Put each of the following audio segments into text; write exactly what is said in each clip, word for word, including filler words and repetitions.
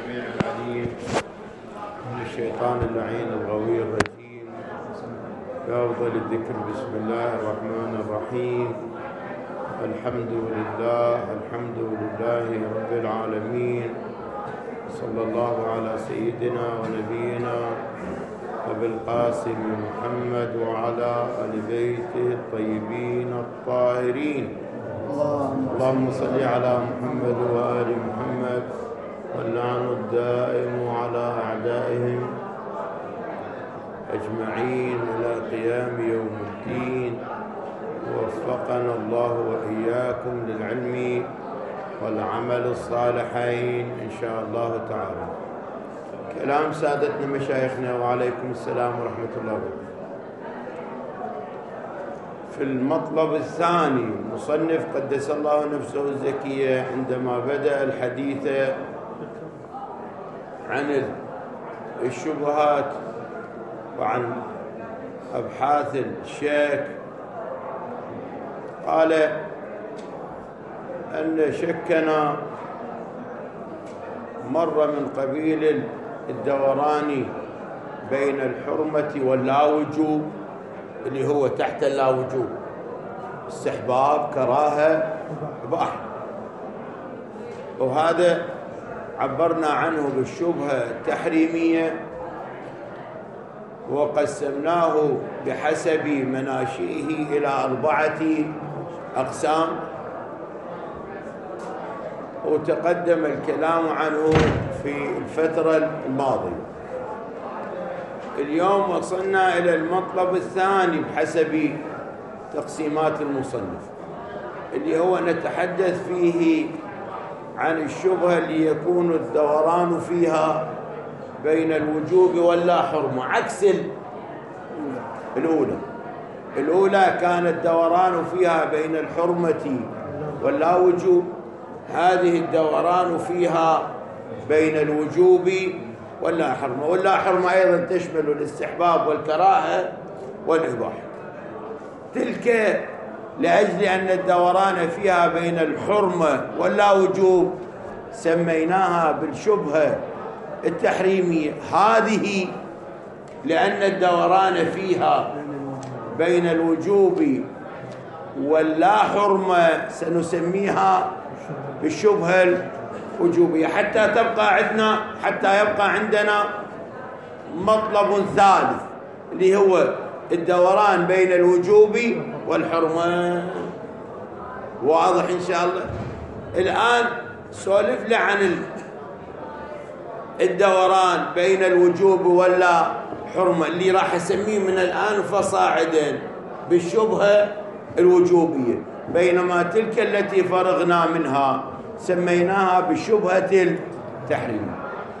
السميع العليم من الشيطان اللعين الغوي الرجيم. بأفضل الذكر بسم الله الرحمن الرحيم. الحمد لله الحمد لله رب العالمين. صلى الله على سيدنا ونبينا أبي القاسم محمد وعلى آل بيته الطيبين الطاهرين. اللهم صل على محمد وآل محمد واللعن الدائم على أعدائهم أجمعين إلى قيام يوم الدين. ووفقنا الله وإياكم للعلم والعمل الصالحين إن شاء الله تعالى. كلام سادتنا مشايخنا وعليكم السلام ورحمة الله وبركاته. في المطلب الثاني مصنف قدس الله نفسه الزكية عندما بدأ الحديث عن الشبهات وعن أبحاث الشك قال أن شكنا مر من قبيل الدوران بين الحرمة واللاوجوب اللي هو تحت اللاوجوب، استحباب كراهة إباحة، وهذا عبرنا عنه بالشبهة التحريمية وقسمناه بحسب مناشئه إلى أربعة أقسام، وتقدم الكلام عنه في الفترة الماضية. اليوم وصلنا إلى المطلب الثاني بحسب تقسيمات المصنف، اللي هو نتحدث فيه عن الشبهة اللي يكون الدوران فيها بين الوجوب واللا حرمة، عكس الأولى. الأولى كان الدوران فيها بين الحرمة واللا وجوب، هذه الدوران فيها بين الوجوب واللا حرمة. واللا حرمة أيضا تشمل الاستحباب والكراهة والإباحة. تلك لأجل أن الدوران فيها بين الحرمة واللا وجوب سميناها بالشبهة التحريمية. هذه لأن الدوران فيها بين الوجوب واللا حرمة سنسميها بالشبهة الوجوبية، حتى تبقى عندنا حتى يبقى عندنا مطلب ثالث اللي هو الدوران بين الوجوب والحرمة. واضح إن شاء الله؟ الآن سولف لي عن الدوران بين الوجوب ولا حرمة اللي راح أسميه من الآن فصاعدا بالشبهة الوجوبية، بينما تلك التي فرغنا منها سميناها بالشبهة التحريم.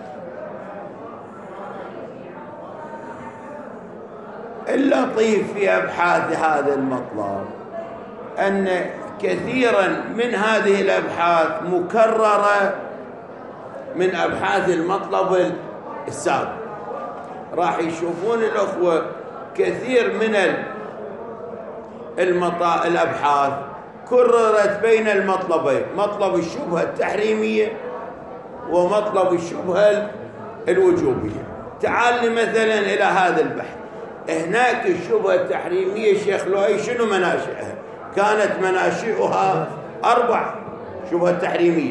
اللطيف في أبحاث هذا المطلب أن كثيرا من هذه الأبحاث مكررة من أبحاث المطلب السابق. راح يشوفون الأخوة كثير من المطا... الأبحاث كررت بين المطلبين، مطلب الشبهة التحريمية ومطلب الشبهة الوجوبية. تعال مثلا إلى هذا البحث. هناك الشبهة التحريمية شيخ لؤي شنو مناشئها؟ كانت مناشئها أربع شبهة تحريمية.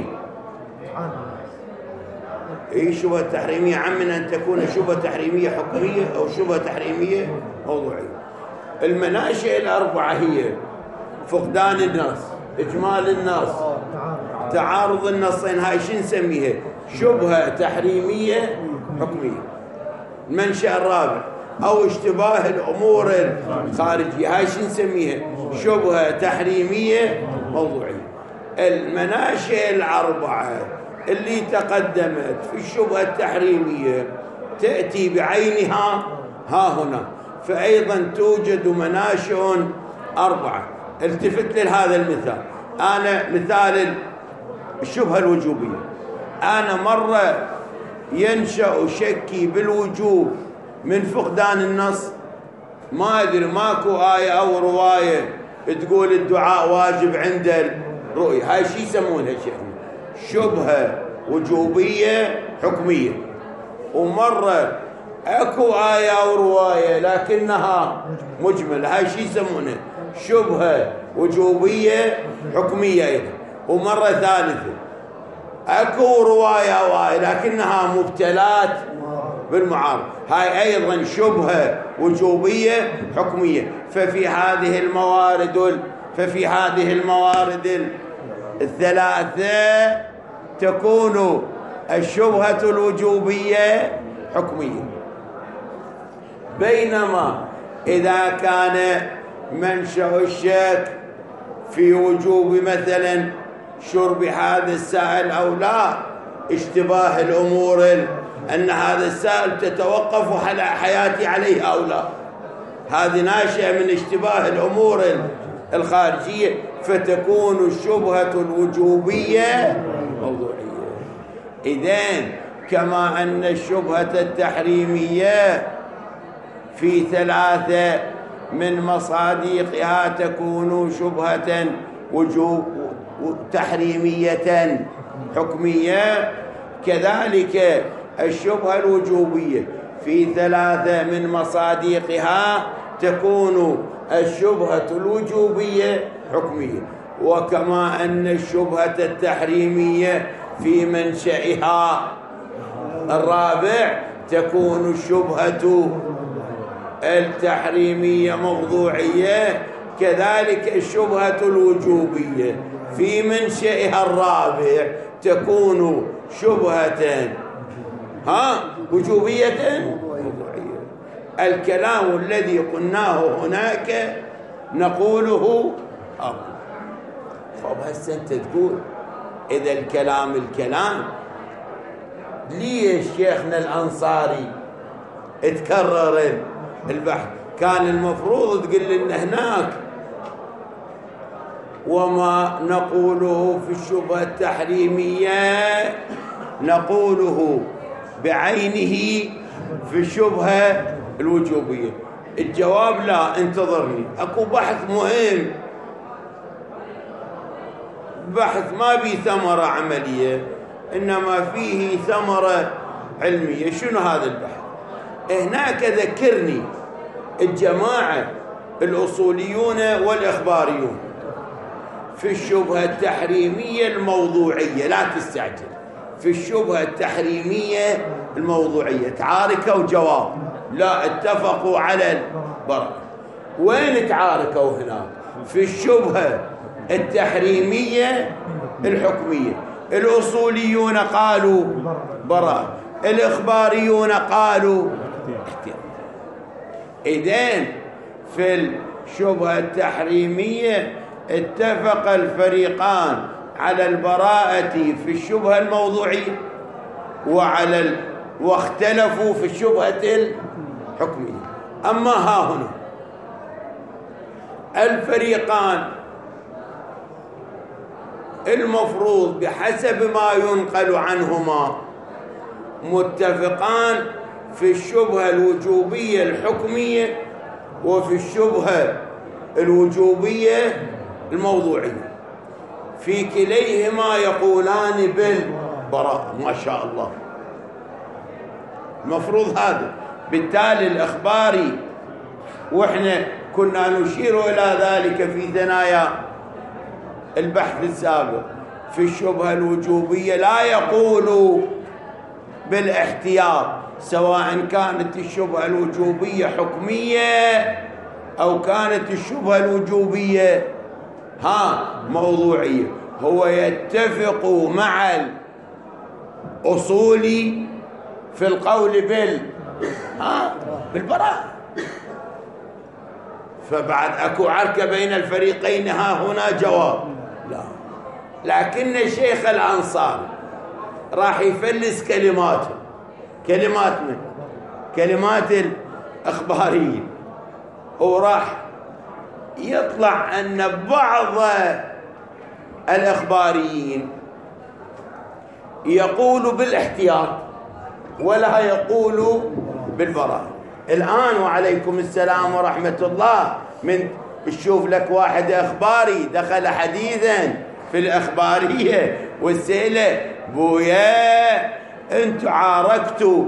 اي شبهة تحريمية عم من أن تكون شبهة تحريمية حكمية أو شبهة تحريمية موضوعية. المناشئ الأربعة هي فقدان النص، إجمال النص، تعارض النصين، هاي شو نسميها؟ شبهة تحريمية حكمية. المنشأ الرابع أو اشتباه الأمور الخارجية، هاي شو نسميها؟ شبهة تحريمية موضوعية. المناشئ الأربعة اللي تقدمت في الشبهة التحريمية تأتي بعينها ها هنا، فأيضا توجد مناشئ أربعة. التفت لهذا المثال. أنا مثال الشبهة الوجوبية، أنا مرة ينشأ شكي بالوجوب من فقدان النص، ما أدري ماكو آية أو رواية تقول الدعاء واجب عند الرؤية، هاي شي يسمونها شيخنا؟ شبهة وجوبية حكمية، ومرة اكو آية ورواية لكنها مجملة، هاي شي يسمونه شبهة وجوبية حكمية أيضا. ومرة ثالثة اكو رواية وآية لكنها مبتلات بالمعارض، هاي أيضا شبهة وجوبية حكمية. ففي هذه الموارد ففي هذه الموارد الثلاثة تكون الشبهة الوجوبية حكمية. بينما إذا كان منشأ الشك في وجوب مثلا شرب هذا السائل أو لا، اشتباه الأمور أن هذا السائل تتوقف على حياتي عليه أو لا، هذه ناشئة من اشتباه الأمور الخارجية، فتكون الشبهة الوجوبية موضوعية. إذن كما أن الشبهة التحريمية في ثلاثة من مصادقها تكون شبهة وجوب تحريمية حكمية، كذلك الشبهة الوجوبية في ثلاثة من مصادقها تكون الشبهة الوجوبية حكمية. وكما أن الشبهة التحريمية في منشأها الرابع تكون الشبهة التحريمية موضوعية، كذلك الشبهة الوجوبية في منشأها الرابع تكون شبهة ها وجوبية موضوعية. الكلام الذي قلناه هناك نقوله أقول. طب هسه أنت تقول إذا الكلام الكلام ليش شيخنا الأنصاري اتكرر البحث؟ كان المفروض تقول لنا هناك وما نقوله في الشبهة التحريمية نقوله بعينه في الشبهة الوجوبية. الجواب لا، انتظرني، اكو بحث مهم، بحث ما بيه ثمرة عملية انما فيه ثمرة علمية. شنو هذا البحث؟ هناك ذكرني الجماعة الأصوليون والإخباريون في الشبهة التحريمية الموضوعية، لا تستعجل، في الشبهة التحريمية الموضوعية تعاركوا جواب، لا اتفقوا على البراءة. وين تعاركوا هناك؟ في الشبهة التحريمية الحكمية، الأصوليون قالوا براءة، الإخباريون قالوا احتياط. إذن في الشبهة التحريمية اتفق الفريقان على البراءة في الشبهة الموضوعية وعلى ال... واختلفوا في الشبهة الحكمية. أما ها هنا الفريقان المفروض بحسب ما ينقل عنهما متفقان في الشبهة الوجوبية الحكمية وفي الشبهة الوجوبية الموضوعية، في كليهما يقولان بالبراءة. ما شاء الله، المفروض هذا. بالتالي الإخباري، وإحنا كنا نشير إلى ذلك في ثنايا البحث السابق، في الشبهة الوجوبية لا يقول بالاحتياط، سواء كانت الشبهة الوجوبية حكمية أو كانت الشبهة الوجوبية ها موضوعية. هو يتفق مع الأصولي في القول بال ها بالبراءة. فبعد أكو عركة بين الفريقين، ها هنا جواب لا. لكن الشيخ الأنصاري راح يفلس كلماته، كلمات من كلمات الأخباريين، وراح يطلع أن بعض الأخباريين يقول بالاحتياط ولا يقول بالبراءة. الآن وعليكم السلام ورحمة الله، من تشوف لك واحد أخباري دخل حديثا في الأخبارية والسئلة بويا انتوا عاركتوا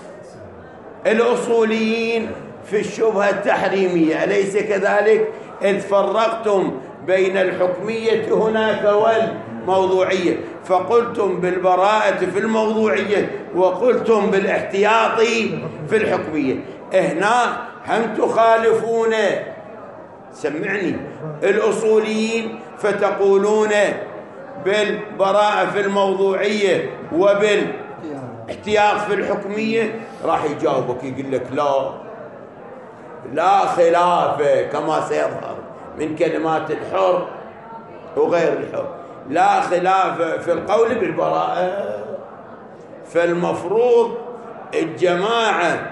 الأصوليين في الشبهة التحريمية، أليس كذلك؟ إذ فرقتم بين الحكمية هناك والموضوعية، فقلتم بالبراءة في الموضوعية وقلتم بالاحتياط في الحكمية. هنا هم تخالفون سمعني الأصوليين فتقولون بالبراءة في الموضوعية وبالاحتياط في الحكمية. راح يجاوبك يقول لك لا لا خلاف كما سيظهر من كلمات الحر وغير الحر، لا خلاف في القول بالبراءة. فالمفروض الجماعة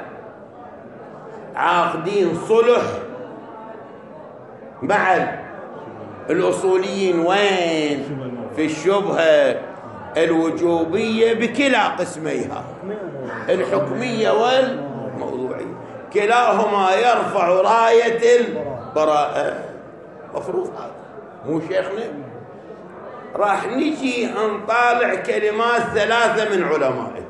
عاقدين صلح مع الأصوليين وين؟ في الشبهة الوجوبية بكلا قسميها، الحكمية والموضوعية، كلاهما يرفع راية البراءة. مفروض هذا مو شيخنا؟ راح نجي نطالع كلمات ثلاثة من علمائه،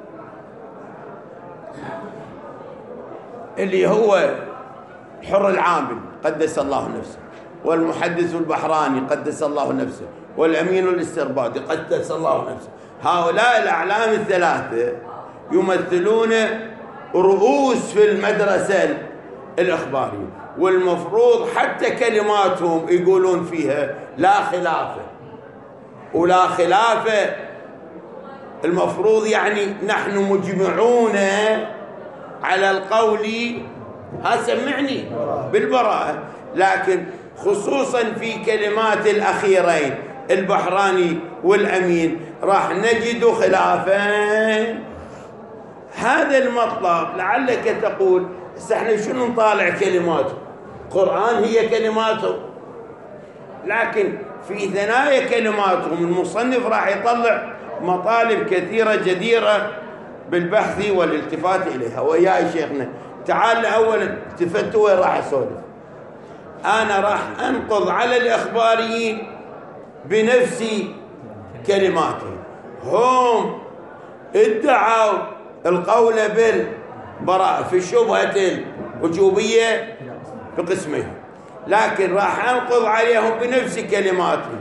اللي هو الحر العامل قدس الله نفسه، والمحدث البحراني قدس الله نفسه، والأمين الاستربادي قدس الله نفسه. هؤلاء الأعلام الثلاثة يمثلون رؤوس في المدرسة الإخبارية، والمفروض حتى كلماتهم يقولون فيها لا خلافة. ولا خلافة المفروض يعني نحن مجمعون على القول، ها سمعني، بالبراءة. لكن خصوصا في كلمات الأخيرين البحراني والأمين راح نجد خلافين. هذا المطلب لعلك تقول احنا شنو نطالع كلماته؟ قرآن هي كلماته، لكن في ثنايا كلماتهم المصنف راح يطلع مطالب كثيرة جديرة بالبحث والالتفات إليها. ويا شيخنا تعال أولا التفتوا وين راح أسولف؟ أنا راح أنقض على الإخباريين بنفس كلماتهم. هم ادعوا القول بالبراءة في الشبهة الوجوبية بقسمها، لكن راح أنقض عليهم بنفس كلماتهم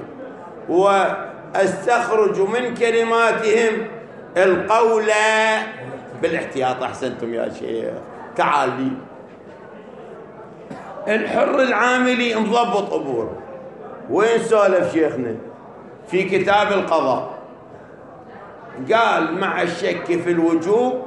وأستخرج من كلماتهم القول بالاحتياط. أحسنتم يا شيخ. تعال لي الحر العاملي مضبط أموره. وين سولف شيخنا؟ في كتاب القضاء قال مع الشك في الوجوب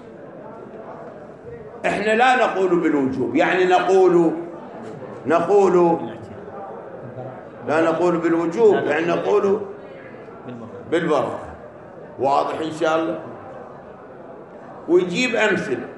احنا لا نقول بالوجوب، يعني نقول نقول لا نقول بالوجوب، يعني نقول بالبراءة. واضح إن شاء الله؟ ويجيب أمثلة،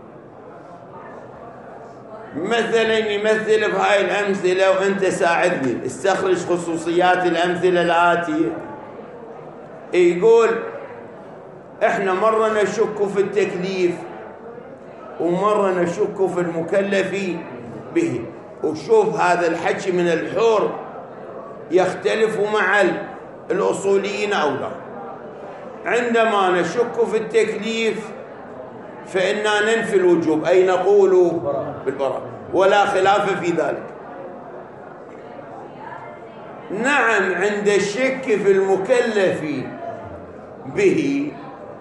مثلا يمثل بهاي الأمثلة وأنت ساعدني استخرج خصوصيات الأمثلة الآتية. يقول احنا مرة نشك في التكليف ومرة نشك في المكلف به. وشوف هذا الحكي من الحر يختلف مع الأصوليين أو لا. عندما نشك في التكليف فإننا ننفي الوجوب، أي نقول بالبراءة ولا خلاف في ذلك. نعم عند الشك في المكلف به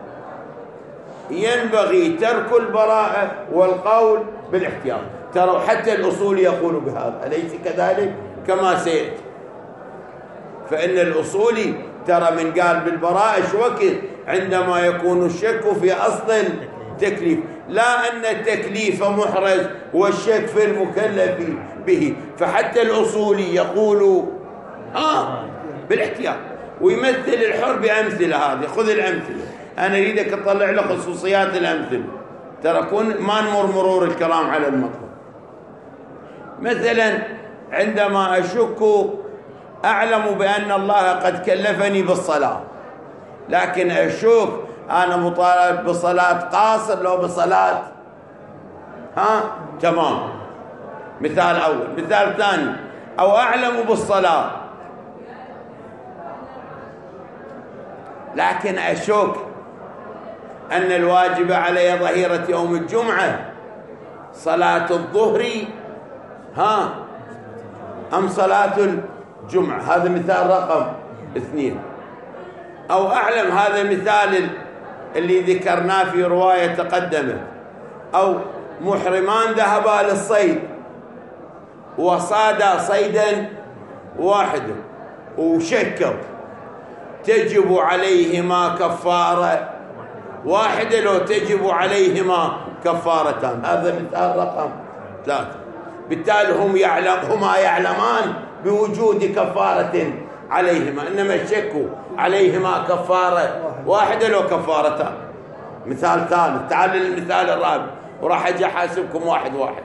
ينبغي ترك البراءة والقول بالاحتياط. ترى حتى الأصول يقول بهذا، أليس كذلك؟ كما سيأتي. فإن الأصولي ترى من قال بالبراءة شو وقت؟ عندما يكون الشك في أصل التكليف، لا أن التكليف محرز والشك في المكلف به. فحتى الأصولي يقول آه بالاحتياط ويمثل الحر بأمثلة. هذه خذ الأمثلة، أنا أريدك تطلع له خصوصيات الأمثلة، ترى كون ما نمر مرور الكلام على المطلب. مثلا عندما أشك أعلم بأن الله قد كلفني بالصلاة، لكن أشك أنا مطالب بصلاة قاصر لو بصلاة ها تمام. مثال أول. مثال ثاني، أو أعلم بالصلاة لكن أشك أن الواجب علي ظهيرة يوم الجمعة صلاة الظهر ها أم صلاة الجمعة. هذا مثال رقم اثنين. أو أعلم هذا مثال اللي ذكرناه في رواية تقدمت. أو محرمان ذهبا للصيد وصادا صيدا واحدا وشكوا، تجب عليهما كفارة واحدة لو تجب عليهما كفارتان. هذا مثال رقم ثلاثة. بالتالي هم يعلم هما يعلمان بوجود كفارة عليهما، إنما الشك عليهما كفارة واحدة لو كفارتان. مثال ثالث. تعال للمثال الرابع وراح أجي أحاسبكم واحد واحد.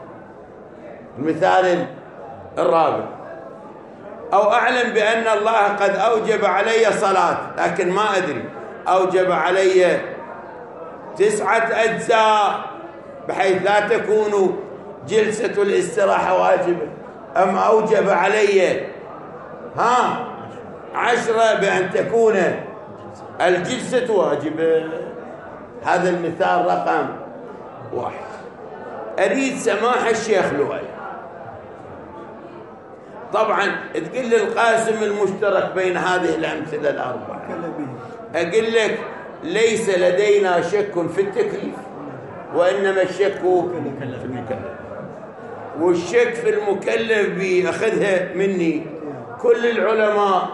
المثال الرابع: أو أعلم بأن الله قد أوجب علي صلاة، لكن ما أدري أوجب علي تسعة أجزاء بحيث لا تكون جلسة الاستراحة واجبة، أم أوجب علي ها عشرة بأن تكون الجلسة واجبة. هذا المثال رقم واحد. أريد سماح الشيخ لؤي طبعا تقول لي القاسم المشترك بين هذه الأمثلة الأربعة. أقول لك ليس لدينا شك في التكليف، وإنما الشك في المكلف. والشك في المكلف بيأخذها مني كل العلماء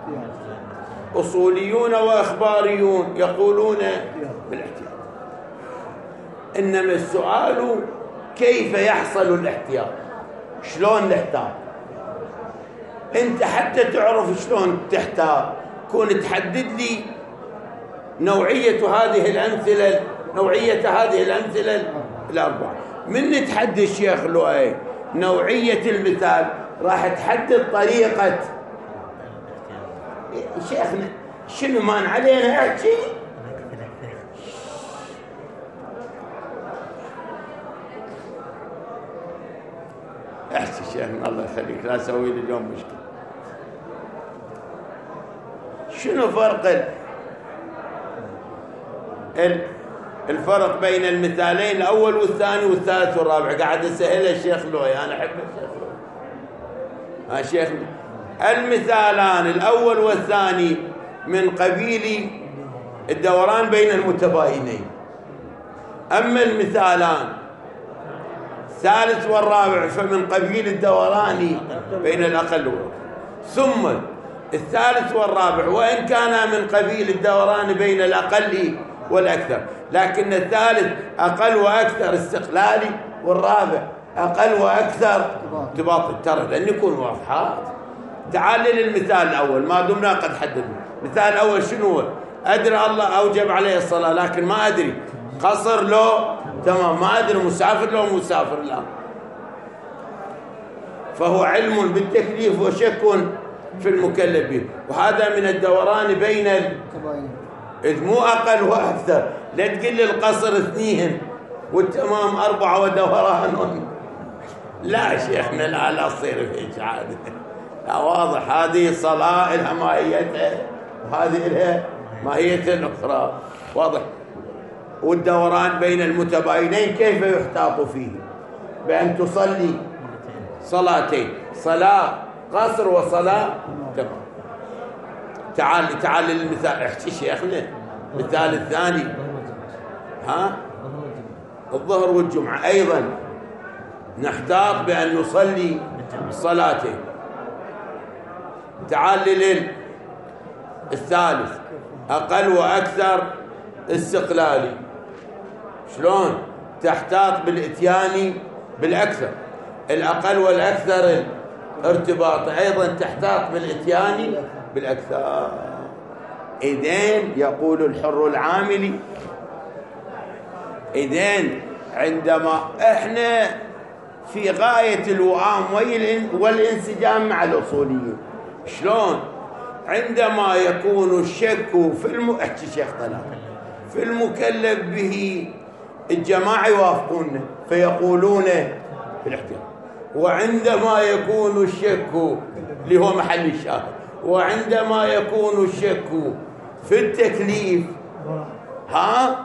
أصوليون وأخباريون يقولون بالاحتياط. إنما السؤال كيف يحصل الاحتياط؟ شلون نحتاط؟ أنت حتى تعرف شلون تحتاط كون تحدد لي نوعية هذه الأمثلة نوعية هذه الأمثلة الأربعة. من تحدد الشيخ لؤي نوعية المثال راح تحدد طريقة. شيخنا شنو مان علينا احكي؟ احكي شيخنا الله يخليك، لا اسوي لي اليوم مشكلة. شنو فرق الفرق بين المثالين الأول والثاني والثالث والرابع؟ قاعد أسهل الشيخ لؤي، أنا أحب الشيخ لؤي. ها شيخنا المثالان الأول والثاني من قبيل الدوران بين المتباينين، أما المثالان الثالث والرابع فمن قبيل الدوران بين الأقل والأكثر. ثم الثالث والرابع وإن كان من قبيل الدوران بين الأقل والأكثر، لكن الثالث أقل وأكثر استقلالي، والرابع أقل وأكثر ارتباط. ترى لأن يكون واضحات. تعال للمثال الأول ما دمنا قد حددنا. المثال الأول شنو هو؟ أدري الله أوجب عليه الصلاة لكن ما أدري قصر لو تمام، ما أدري مسافر لو مسافر لا. فهو علم بالتكليف وشك في المكلف به، وهذا من الدوران بين إذ مو أقل وأكثر. لا تقل لي القصر اثنين والتمام أربعة ودوران. لا شيخنا لا لا تصير هيك عادة. لا واضح هذه صلاة لها ماهيتها وهذه لها ماهية أخرى. واضح. والدوران بين المتباينين كيف يحتاط فيه؟ بأن تصلي صلاتين، صلاة قصر وصلاة تمام. تعال تعال للمثال. احكي شيخنا المثال الثاني ها الظهر والجمعة أيضا نحتاط بأن نصلي صلاتين. تعال للثالث أقل وأكثر استقلالي. شلون تحتاط بالإتيان بالأكثر؟ الأقل والأكثر ارتباط أيضا تحتاط بالإتيان بالأكثر. إذن يقول الحر العاملي إذن عندما إحنا في غاية الوئام والانسجام مع الأصوليين، شلون عندما يكون الشك في الم... احكي شيخ طلال في المكلف به الجماعة يوافقون فيقولون بالاحتياط، وعندما يكون الشك اللي هو محل الشاهد، وعندما يكون الشك في التكليف، ها،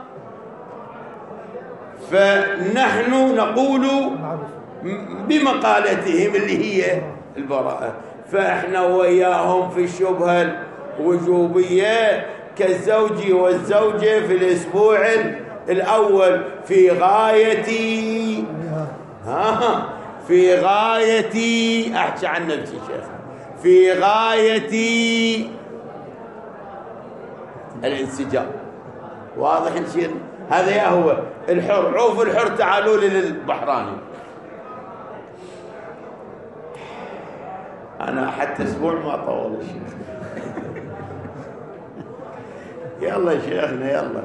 فنحن نقول بمقالتهم اللي هي البراءة، فإحنا وياهم في الشبهة الوجوبية كالزوج والزوجة في الأسبوع الأول في غاية، ها، في غاية، أحكي عن نفسي شيخ، في غاية الانسجام. واضح نشير هذا يا هو الحر. عوف الحر تعالوا لي للبحراني. أنا حتى أسبوع ما طول الشيخ. يلا يا شيخنا يلا.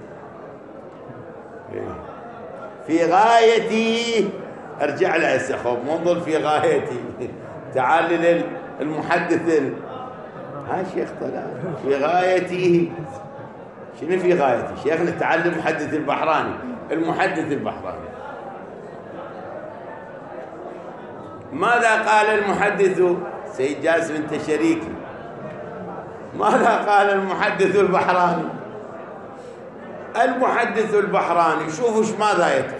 في غايتي، ارجع له هسه خوف مو نظل في غايتي. تعال للمحدث ها شيخ طلال في غايتي. شنو في غايتي شيخنا؟ تعال للمحدث البحراني. المحدث البحراني ماذا قال المحدث؟ سيد جاسم انت شريكي. ماذا قال المحدث البحراني؟ المحدث البحراني شوفوا ايش ماذا يتحدث.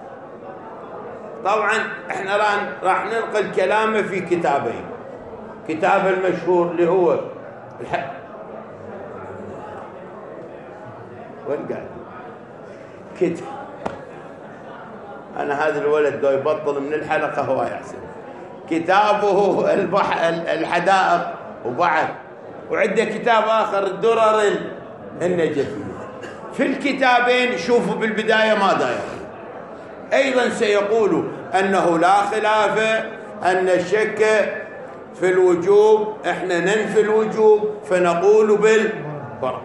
طبعا احنا الان راح ننقل كلامه في كتابين. كتابه المشهور اللي هو الح... وين قاعد؟ كتاب. انا هذا الولد دو يبطل من الحلقه هو يحسن. كتابه البح... الحدائق، وبعد وعنده كتاب آخر الدرر النجفية. في الكتابين شوفوا بالبداية ماذا يقول. أيضا سيقول أنه لا خلاف أن الشك في الوجوب، إحنا ننفي الوجوب فنقول بالبركة.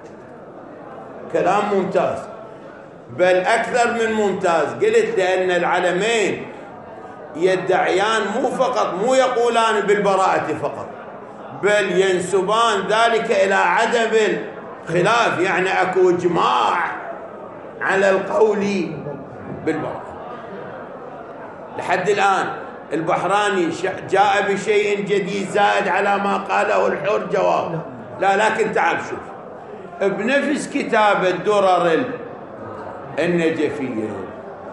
كلام ممتاز، بل أكثر من ممتاز. قلت لأن العلمين يدعيان مو فقط مو يقولان بالبراءة فقط، بل ينسبان ذلك إلى عدم الخلاف، يعني أكو إجماع على القول بالبراءة. لحد الآن البحراني جاء بشيء جديد زائد على ما قاله الحر جواب لا. لكن تعال شوف بنفس كتاب الدرر النجفية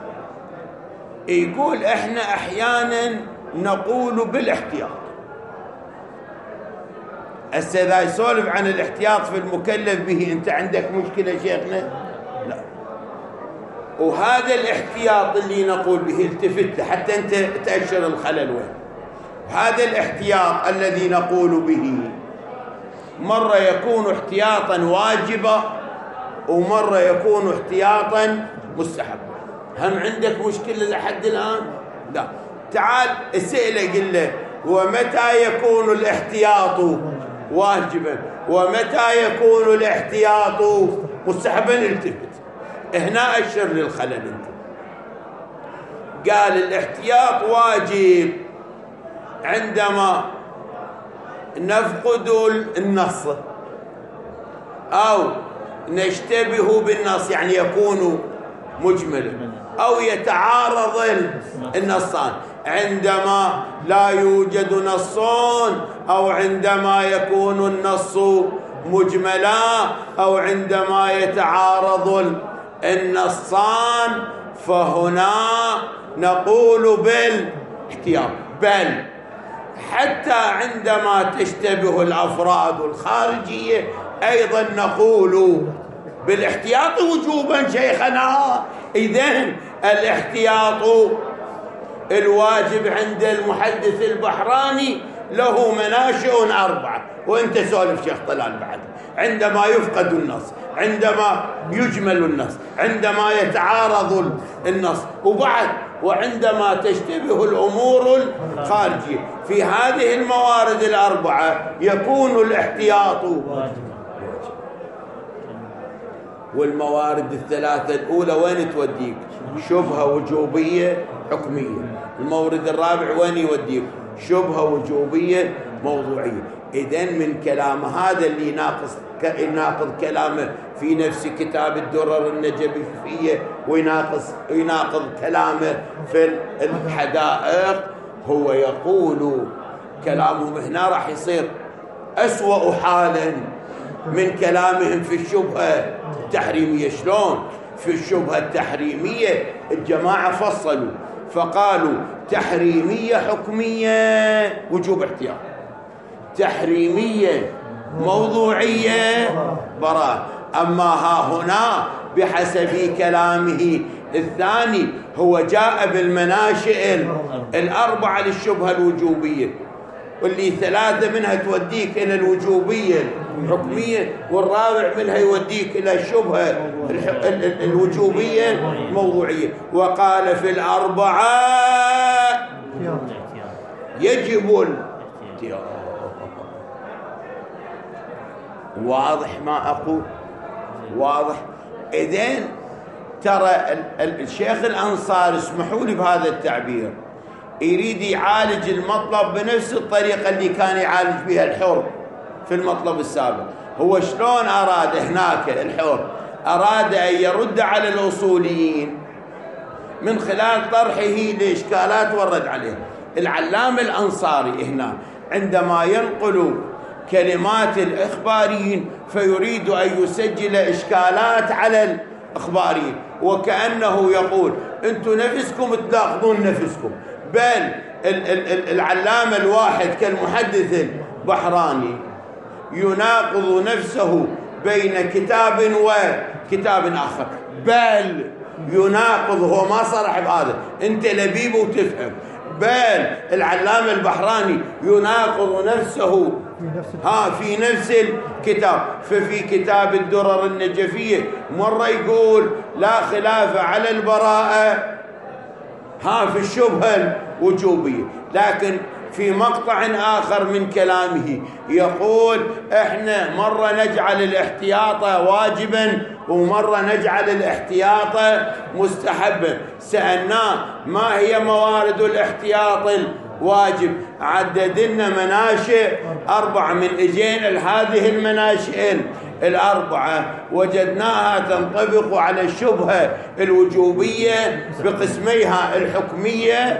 يقول احنا احيانا نقول بالاحتياط. هسه اذا يسولف عن الاحتياط في المكلف به انت عندك مشكله شيخنا؟ لا. وهذا الاحتياط اللي نقول به التفت له حتى انت تأشر الخلل وين. هذا الاحتياط الذي نقول به مره يكون احتياطا واجبا ومره يكون احتياطا مستحب. هم عندك مشكله لحد الان؟ لا. تعال اسأله قل له ومتى يكون الاحتياط واجبا ومتى يكون الاحتياط مستحبا؟ التفت هنا اشر للخلل انت. قال الاحتياط واجب عندما نفقد النص او نشتبه بالنص، يعني يكون مجملا او يتعارض النصان، عندما لا يوجد نصون او عندما يكون النص مجملا او عندما يتعارض النصان، فهنا نقول بالاحتياط. بل حتى عندما تشتبه الافراد الخارجيه ايضا نقول بالاحتياط وجوبا شيخنا. اذن الاحتياط الواجب عند المحدث البحراني له مناشئ أربعة، وانت سولف شيخ طلال بعد. عندما يفقد النص، عندما يجمل النص، عندما يتعارض النص، وبعد وعندما تشتبه الأمور الخارجية. في هذه الموارد الأربعة يكون الاحتياط واجب. والموارد الثلاثة الأولى وين توديك؟ شبهة وجوبية حكمية. المورد الرابع وين يوديك؟ شبهة وجوبية موضوعية. إذن من كلام هذا اللي يناقض يناقض كلامه في نفس كتاب الدرر النجفية ويناقض يناقض كلامه في الحدائق، هو يقول كلامهم هنا راح يصير أسوأ حالا من كلامهم في الشبهة التحريمية. شلون؟ في الشبهة التحريمية الجماعة فصلوا فقالوا تحريمية حكمية وجوب احتياط، تحريمية موضوعية براءة. أما ها هنا بحسب كلامه الثاني هو جاء بالمناشئ الأربعة للشبهة الوجوبية، واللي ثلاثة منها توديك إلى الوجوبية الحكمية، والرابع منها يوديك إلى الشبهة الوجوبية الموضوعية. وقال في الأربعة يجب الاحتياط. واضح ما أقول؟ واضح. إذن ترى الشيخ الأنصاري، اسمحوا لي بهذا التعبير، يريد يعالج المطلب بنفس الطريقة اللي كان يعالج بها الحر في المطلب السابق. هو شلون أراد هناك الحر؟ أراد أن يرد على الأصوليين من خلال طرحه لإشكالات ورد عليها. العلامة الأنصاري هنا عندما ينقل كلمات الإخباريين فيريد أن يسجل إشكالات على الإخباريين، وكأنه يقول أنتم نفسكم تناقضون نفسكم. بل العلامة الواحد كالمحدث البحراني يناقض نفسه بين كتاب وكتاب آخر، بل يناقض، هو ما صرح بهذا، أنت لبيب وتفهم، بل العلامة البحراني يناقض نفسه ها في نفس الكتاب. ففي كتاب الدرر النجفية مرة يقول لا خلاف على البراءة ها في الشبهة الوجوبية، لكن في مقطع آخر من كلامه يقول احنا مرة نجعل الاحتياط واجبا ومرة نجعل الاحتياط مستحبا. سألناه ما هي موارد الاحتياط الواجب؟ عدد لنا مناشئ أربعة، من اجين هذه المناشئ الأربعة وجدناها تنطبق على الشبهة الوجوبية بقسميها الحكمية.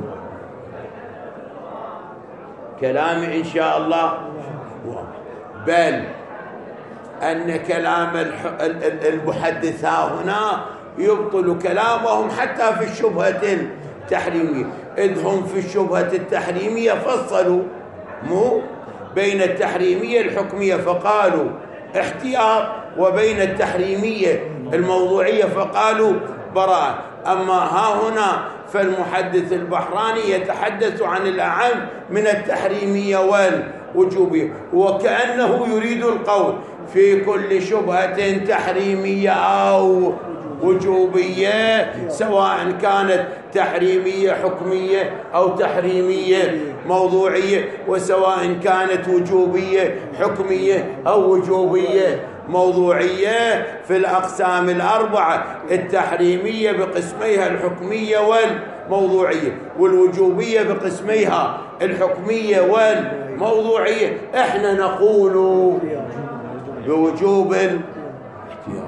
كلامي إن شاء الله، بل أن كلام المحدثا هنا يبطل كلامهم حتى في الشبهة التحريمية، إذ هم في الشبهة التحريمية فصلوا مو بين التحريمية الحكمية فقالوا احتياط، وبين التحريمية الموضوعية فقالوا براءة. أما ها هنا فالمحدث البحراني يتحدث عن الأعم من التحريمية والوجوبية، وكأنه يريد القول في كل شبهة تحريمية أو وجوبية، سواء كانت تحريمية حكمية أو تحريمية موضوعية، وسواء كانت وجوبية حكمية أو وجوبية موضوعية، في الأقسام الأربعة التحريمية بقسميها الحكمية والموضوعية، والوجوبية بقسميها الحكمية والموضوعية، احنا نقول بوجوب الاحتياط.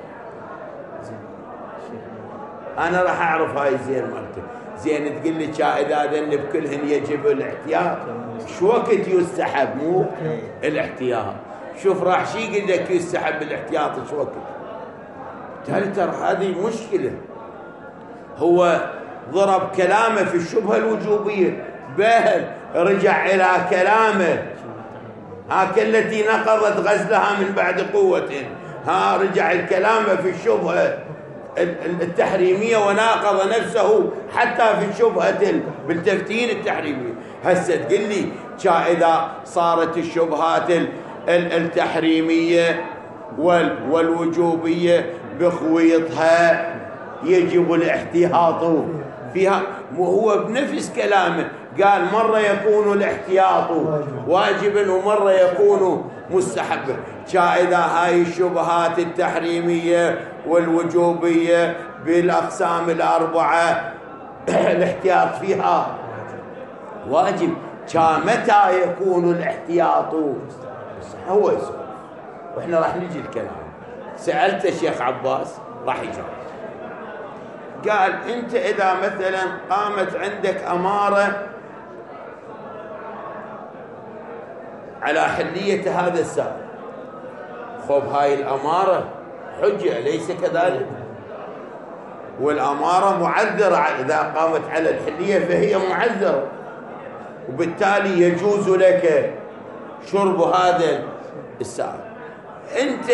أنا راح أعرف هاي زين مالتك. زين تقول لي إذا ذنب كلهن يجب الاحتياط، شو وقت يستحب مو الاحتياط؟ شوف راح شي يقول لك يستحب الاحتياط شو وقت؟ بالتالي ترى هذه مشكلة. هو ضرب كلامه في الشبهة الوجوبية، بل رجع إلى كلامه هاك التي نقضت غزلها من بعد قوة، ها رجع الكلام في الشبهة التحريمية وناقض نفسه حتى في الشبهة بالتفتين التحريمية. هسه تقول لي إذا صارت الشبهات التحريمية والوجوبية بخويطها يجب الاحتياط فيها، وهو بنفس كلامه قال مرة يكون الاحتياط واجبا ومرة يكون مستحبا. إذا هاي الشبهات التحريمية والوجوبية بالأقسام الأربعة الاحتياط فيها واجب، متى يكون الاحتياط؟ هو يسأل وإحنا راح نجي الكلام. سألت الشيخ عباس راح يجاوب، قال أنت إذا مثلا قامت عندك أمارة على حلية هذا السائل خب هاي الأمارة حجة أليس كذلك؟ والأمارة معذرة إذا قامت على الحلية فهي معذرة، وبالتالي يجوز لك شرب هذا السائل. أنت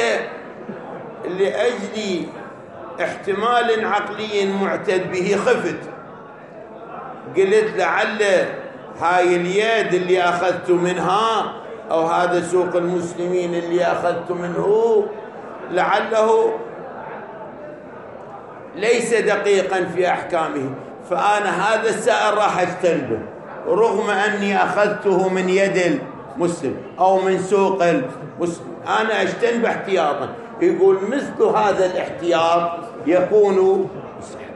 لأجل احتمال عقلي معتد به خفت، قلت لعل هاي اليد اللي أخذت منها أو هذا سوق المسلمين اللي أخذت منه لعله ليس دقيقا في أحكامه، فأنا هذا السائل راح أجتنبه رغم أني أخذته من يد المسلم أو من سوق المسلم، أنا أجتنب احتياطا. يقول مثل هذا الاحتياط يكون مستحب،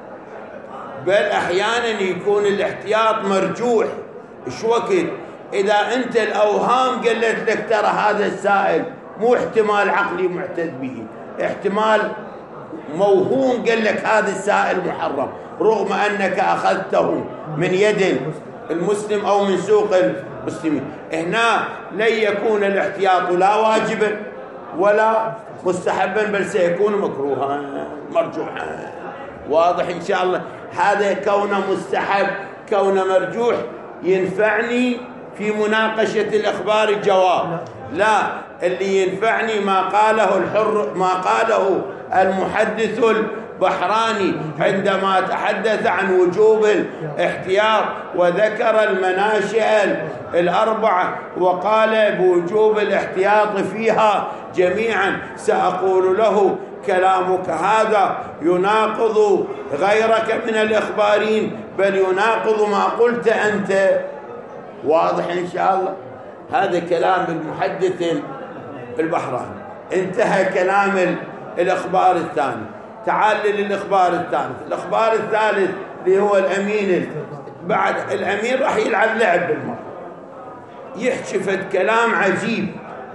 بل أحيانا يكون الاحتياط مرجوح. إيش وقت؟ إذا أنت الأوهام قالت لك ترى هذا السائل مو احتمال عقلي معتد به، احتمال موهوم، قال لك هذا السائل محرم رغم أنك أخذته من يد المسلم أو من سوق المسلمين، هنا لن يكون الاحتياط لا واجبا ولا مستحبا، بل سيكون مكروها مرجوحا. واضح إن شاء الله؟ هذا كونه مستحب كونه مرجوح ينفعني في مناقشة الأخبار الجواب، لا، اللي ينفعني ما قاله الحر ما قاله المحدث البحراني عندما تحدث عن وجوب الاحتياط وذكر المناشئ الأربعة وقال بوجوب الاحتياط فيها جميعا. سأقول له كلامك هذا يناقض غيرك من الإخبارين، بل يناقض ما قلت أنت. واضح إن شاء الله؟ هذا كلام المحدث البحراني. انتهى كلام الإخبار الثاني، تعال للإخبار الثالث. الإخبار الثالث اللي هو الأمين، بعد الأمين راح يلعب لعب بالمرة، يحكي فد كلام عجيب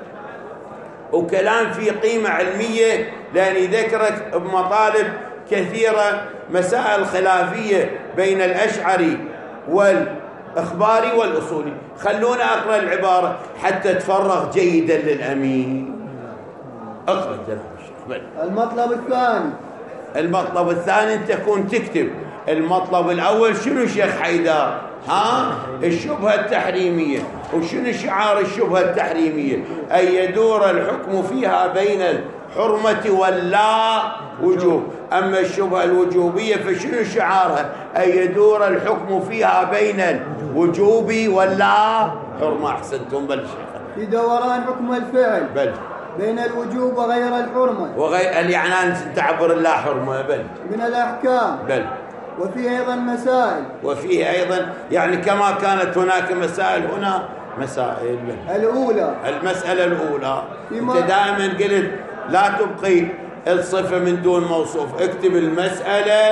وكلام فيه قيمة علمية، لأني ذكرت بمطالب كثيرة مسائل خلافية بين الأشعري والإخباري والأصولي. خلونا أقرأ العبارة حتى تفرغ جيدا للأمين. اقرأ جناب الشيخ. المطلب الثاني المطلب الثاني أن تكون تكتب المطلب الأول شنو شيخ حيدر؟ ها؟ الشبهة التحريمية. وشنو شعار الشبهة التحريمية؟ أن يدور الحكم فيها بين الحرمة واللا وجوب. أما الشبهة الوجوبية فشنو شعارها؟ أن يدور الحكم فيها بين الوجوب واللا حرمة. أحسنتم. بل شيخ في دوران حكم الفعل بل بين الوجوب وغير الحرمة وغير يعني تعبر اللا حرمة بل من الأحكام. بل وفيه أيضا مسائل وفيه أيضا يعني كما كانت هناك مسائل هنا مسائل. الأولى المسألة الأولى أنت دائما قلت لا تبقي الصفة من دون موصوف، اكتب المسألة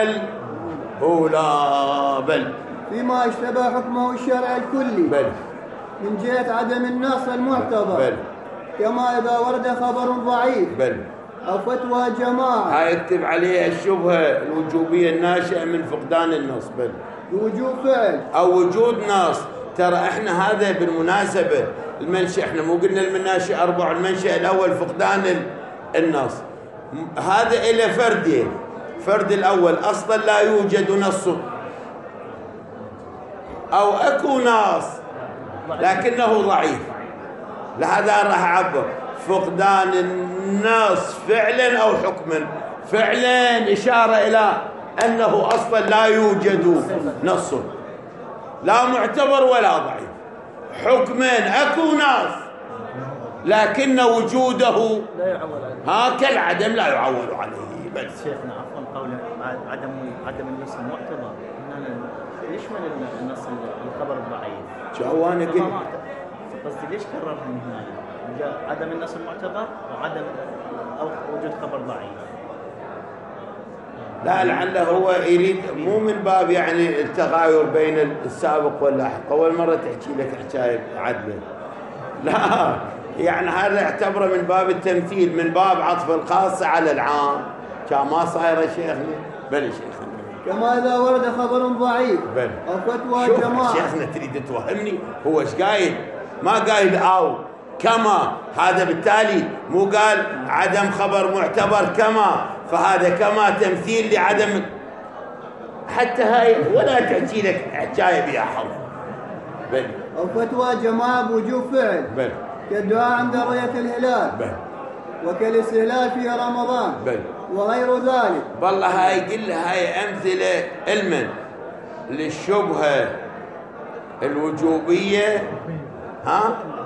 الأولى. بل فيما اشتبه حكمه الشرع الكلي بل من جهة عدم النص المعتبر، بل كما إذا ورد خبر ضعيف بل أو فتوى جماعة هاي اكتب عليها الشبهة الوجوبية الناشئة من فقدان النص بل بوجوب فعل أو وجود نص. ترى احنا هذا بالمناسبة المنشأ، احنا مو قلنا المناشئ أربع، المنشأ الأول فقدان النص، هذا إلى فردين. فرد الأول أصلا لا يوجد نص أو أكو نص لكنه ضعيف، لهذا راح أعبر فقدان النص فعلا أو حكما. فعلا إشارة إلى أنه أصلا لا يوجد نص لا معتبر ولا ضعيف. حكما أكو نص لكن وجوده لا يعول عليه، ها كالعدم لا يعول عليه. بل شيخنا عفوا قوله عدم عدم النص المعتبر يشمل النص الخبر الضعيف. شو أنا قلت قصدي ليش كررها من هنا؟ عدم النص المعتبر وعدم أو وجود خبر ضعيف. لا لعله هو يريد مو من باب يعني التغاير بين السابق واللاحق. أول مرة تحكي لك حكاية عدله، لا يعني هذا اعتبره من باب التمثيل، من باب عطف الخاص على العام. كان ما صاير شيخنا. بل شيخنا كما إذا ورد خبر ضعيف بل أو فتوى شوف جماعة. شيخنا تريد توهمني؟ هو ايش قايل؟ ما قايل أو كما، هذا بالتالي مو قال عدم خبر معتبر كما، فهذا كما تمثيل لعدم، حتى هاي ولا تحكي لك حكايه بها حظ. بل أو فتوى جماعة بوجوب فعل بل كالدعاء عند رؤية الهلال بل وكالاستهلال في رمضان بل وغير ذلك. والله هاي كلها هاي أمثلة علما للشبهة الوجوبية. ها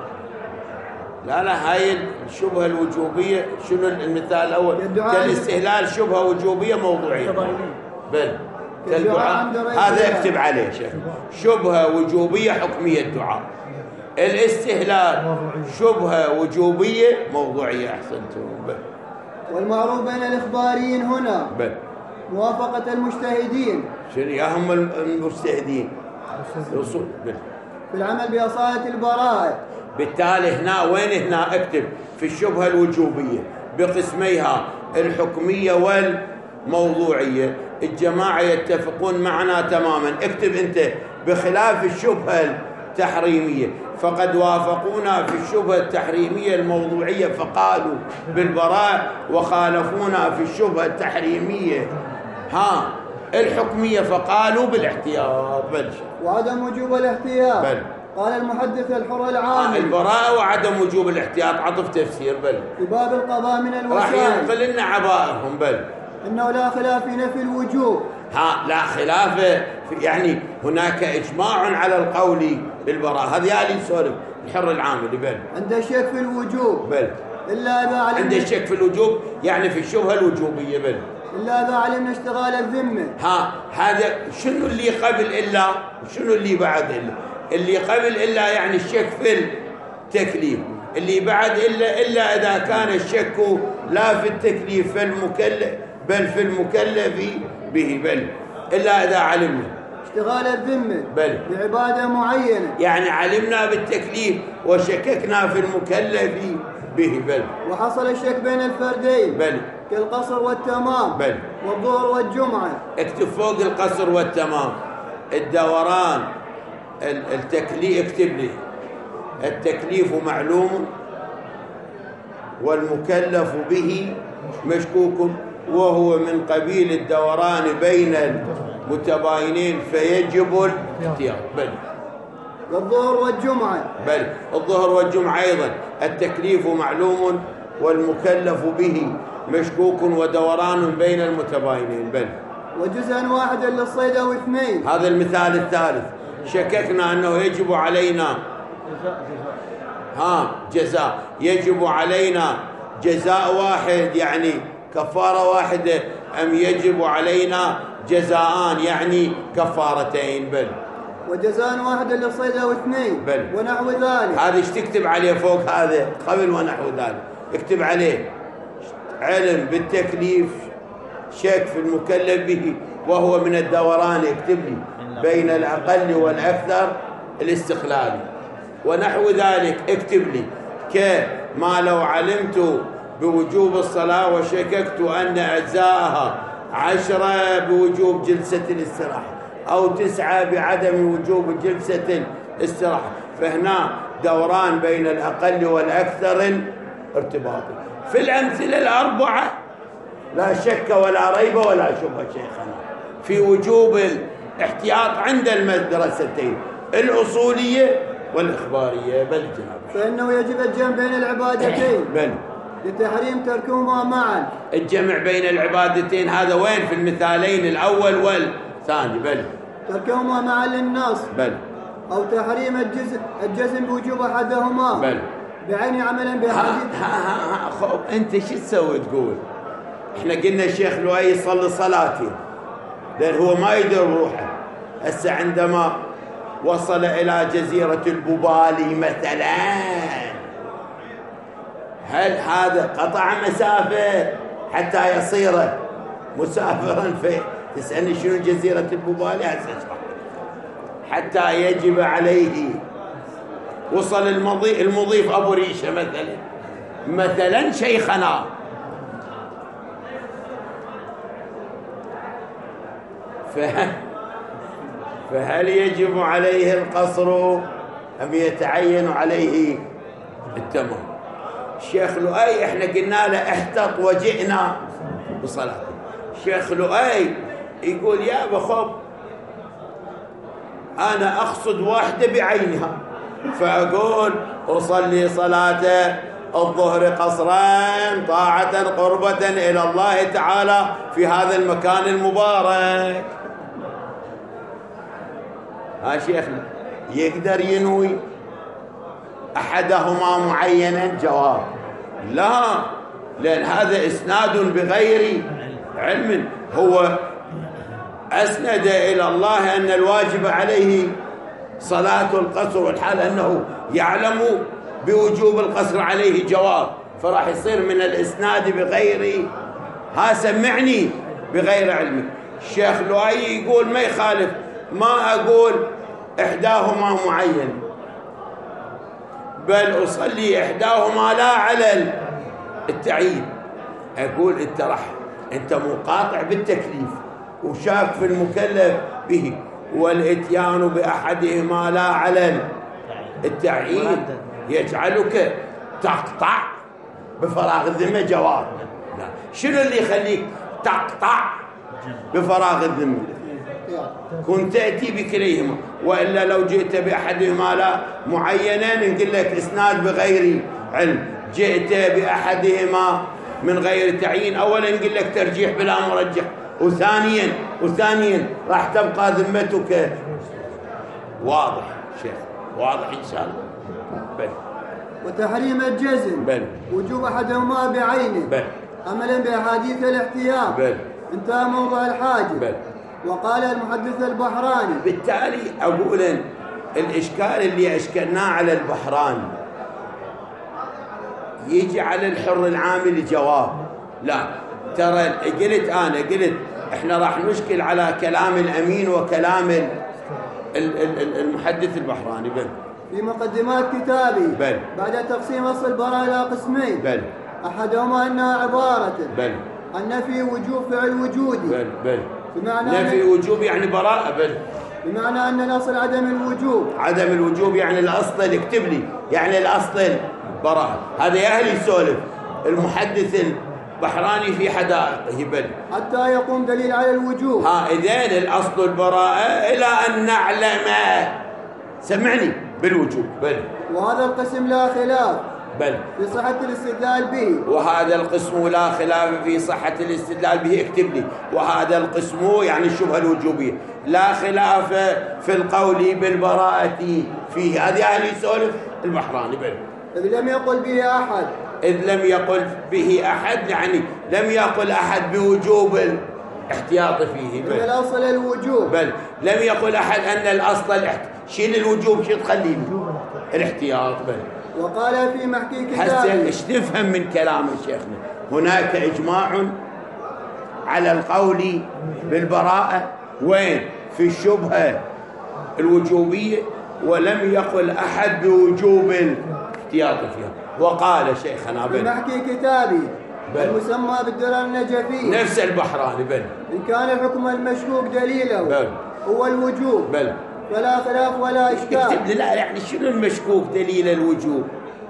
لا لا هاي الشبهة الوجوبية. شنو المثال الأول؟ كالاستهلال شبهة وجوبية موضوعية. بل كالدعاء هذا اكتب عليه شيخ، شبهة وجوبية حكمية الدعاء. الاستهلال شبهة وجوبية موضوعية. أحسنتم. بل والمعروف بين الإخباريين هنا بل موافقة المجتهدين. شنو يا هم المجتهدين؟ الأصول. بل في العمل بأصالة البراءة. بالتالي هنا وين هنا اكتب في الشبهة الوجوبية بقسميها الحكمية والموضوعية. الجماعة يتفقون معنا تماما. اكتب انت بخلاف الشبهة التحريمية، فقد وافقونا في الشبهة التحريمية الموضوعية فقالوا بالبراء، وخالفونا في الشبهة التحريمية ها الحكمية فقالوا بالاحتياط. بل وعدم وجوب الاحتياط. بل قال المحدث الحر العام البراءة وعدم وجوب الاحتياط عطف تفسير. بل في باب القضاء من راح الوسائل ينقل لنا عبائرهم. بل انه لا خلاف في نفي الوجوب. ها لا خلاف في، يعني هناك اجماع على القول بالبراءة. هذا اللي يسولف الحر العاملي. بل عند الشك في الوجوب بل الا اذا علمنا عند الشك في الوجوب يعني في الشبهة الوجوبية. بل الا اذا علمنا اشتغال الذمه. ها هذا شنو اللي قبل الا شنو اللي بعد الا؟ اللي قبل الا يعني الشك في التكليف، اللي بعد الا الا اذا كان الشك لا في التكليف فالمكلف بل في المكلف به. بل الا اذا علمنا اشتغال الذمه بل بعباده معينه، يعني علمنا بالتكليف وشككنا في المكلف به. بل وحصل الشك بين الفردين بل كالقصر والتمام بل والظهر والجمعه. اكتب فوق القصر والتمام الدوران التكليف. اكتب لي التكليف معلوم والمكلف به مشكوك وهو من قبيل الدوران بين المتباينين فيجب الاحتياط. بل والظهر والجمعه. بل الظهر والجمعة أيضا التكليف معلوم والمكلف به مشكوك ودوران بين المتباينين. بل وجزءا واحدا للصيد او اثنين. هذا المثال الثالث. شككنا أنه يجب علينا ها جزاء، يجب علينا جزاء واحد يعني كفارة واحدة، أم يجب علينا جزاءان يعني كفارتين. بل وجزاء واحدا للصيد او اثنين. بل ونحو ذلك. هذا ايش تكتب عليه فوق هذا قبل ونحو ذلك؟ اكتب عليه علم بالتكليف، شك في المكلف به وهو من الدوران، اكتب لي بين الأقل والأكثر الاستقلالي، ونحو ذلك اكتب لي كما لو علمت بوجوب الصلاة وشككت أن أجزاءها عشرة بوجوب جلسة الاستراحة أو تسعة بعدم وجوب جلسة الاستراحة، فهنا دوران بين الأقل والأكثر ارتباطي. في الأمثلة الأربعة لا شك ولا ريب ولا شبهة شيخنا في وجوب الاحتياط عند المدرستين الأصولية والإخبارية. بل جناب فإنه يجب الجمع بين العبادتين بل لتحريم تركهما معا. الجمع بين العبادتين هذا وين؟ في المثالين الأول والثاني. بل تركهما معا للنص. بل أو تحريم الجزم, الجزم بوجوب أحدهما بل بعين عملا بحديث. ها ها ها خب أنت شو تسوي تقول؟ إحنا قلنا الشيخ لؤي يصلي صلاتين لأن هو ما يدر روحه. هسه عندما وصل إلى جزيرة البوبالي مثلا، هل هذا قطع مسافة حتى يصير مسافرا؟ في تسألني شنو جزيرة البوبالي؟ هسه اشرح. حتى يجب عليه وصل المضيف, المضيف أبو ريشة مثلا مثلا شيخنا، فهل يجب عليه القصر أم يتعين عليه التمام. الشيخ لؤي احنا قلنا له احتط وجئنا بصلاته. الشيخ لؤي يقول يا بخب انا اقصد واحده بعينها، فاقول اصلي صلاه الظهر قصرا طاعه قربه الى الله تعالى في هذا المكان المبارك. ها شيخنا يقدر ينوي احدهما معينا؟ جواب لا، لان هذا اسناد بغير علم. هو اسند الى الله ان الواجب عليه صلاه القصر، والحال انه يعلم بوجوب القصر عليه جواب، فراح يصير من الاسناد بغير. ها سمعني بغير علمك. الشيخ لؤي يقول ما يخالف، ما اقول احداهما معين، بل اصلي احداهما لا على التعيين. اقول انت راح انت مقاطع بالتكليف وشاك في المكلف به، والاتيان باحدهما لا على التعيين يجعلك تقطع بفراغ الذمه. جواب لا. شنو اللي يخليك تقطع بفراغ الذمه؟ كنت تأتي بكليهما، وإلا لو جئت بأحدهما لا معينا نقول لك إسناد بغير علم. جئت بأحدهما من غير تعيين، أولا نقول لك ترجيح بلا مرجح، وثانيا وثانيا راح تبقى ذمتك. واضح شيخ؟ واضح إن شاء الله. بل وتحريم الجزم بل وجوب أحدهما بعينه بل عملا بأحاديث الاحتياط بل انتهى موضع الحاجة. بل وقال المحدث البحراني. بالتالي أقول الإشكال اللي أشكلناه على البحراني يجي على الحر العامل جواب. لا ترى قلت أنا قلت إحنا راح نشكل على كلام الأمين وكلام المحدث البحراني. بل في مقدمات كتابي بل بعد تقسيم أصل البراءة إلى قسمين، بل أحدهما أنها عبارة بل عن نفي وجوب فعل وجودي، بل بل بمعنى نفي وجوب يعني براءة. بل بمعنى أن الأصل عدم الوجوب. عدم الوجوب يعني الأصل اكتب لي، يعني الأصل براءة. هذا يا أهل يسولف المحدث البحراني في حدائقه. بل حتى يقوم دليل على الوجوب. ها إذن الأصل البراءة إلى أن نعلم، سمعني، بالوجوب. بل وهذا القسم لا خلاف بل في صحة الاستدلال به. وهذا القسم لا خلاف في صحة الاستدلال به. اكتب لي وهذا القسم يعني الشبهة الوجوبية لا خلاف في القول بالبراءة فيه. هذه أهل يسولف البحراني. بل إذ لم يقل به أحد إذ لم يقل به أحد يعني لم يقل أحد بوجوب الاحتياط فيه. بل إن الأصل الوجوب. بل لم يقل أحد أن الأصل الاحتياط. شيل الوجوب شو تخليه الاحتياط. بل وقال في محكي كتابه. حسن ايش تفهم من كلام شيخنا؟ هناك إجماع على القول بالبراءة وين؟ في الشبهة الوجوبية، ولم يقل أحد بوجوب الاحتياط فيها. وقال شيخنا في بل محكي كتابي بل المسمى بالدرر النجفي نفس البحراني. بل إن كان الحكم المشكوك دليله بل هو الوجوب بل فلا خلاف ولا اكتب إشكال. لي. لا يعني شنو المشكوك دليل الوجوب؟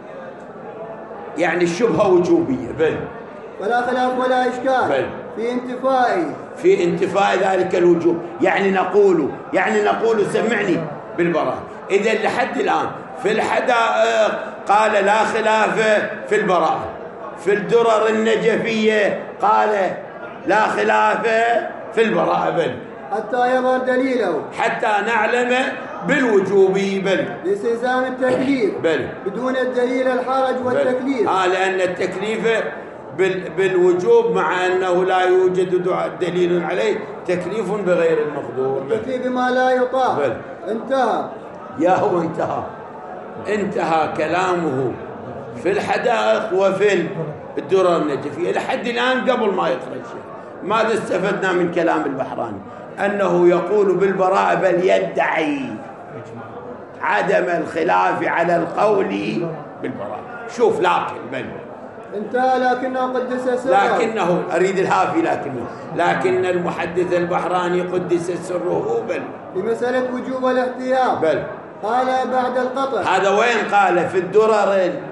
يعني الشبهة وجوبية. بل فلا خلاف ولا إشكال بل في انتفائه في انتفاء ذلك الوجوب. يعني نقول يعني نقول سمعني بالبراءة. إذا لحد الآن في الحدائق قال لا خلاف في البراءة، في الدرر النجفية قال لا خلاف في البراءة. بل حتى يظهر دليله حتى نعلم بالوجوب. بل لاستلزام التكليف بل بدون الدليل الحرج والتكليف. آه لأن التكليف بالوجوب مع أنه لا يوجد دليل عليه تكليف بغير المقدور. التكليف بما لا يطاق. بل انتهى. يا هو انتهى انتهى كلامه في الحدائق وفي الدرر النجفية لحد الآن. قبل ما يقرأ الشيخ ماذا استفدنا من كلام البحراني؟ أنه يقول بالبراءة بل يدعي عدم الخلاف على القول بالبراءة. شوف لكن بل انتهى لكنه قدس سره. لكنه أريد الهافي لكنه لكن المحدث البحراني قدس سره. بل في مسألة وجوب الاحتياط بل قال بعد القطع. هذا وين قال؟ في الدرر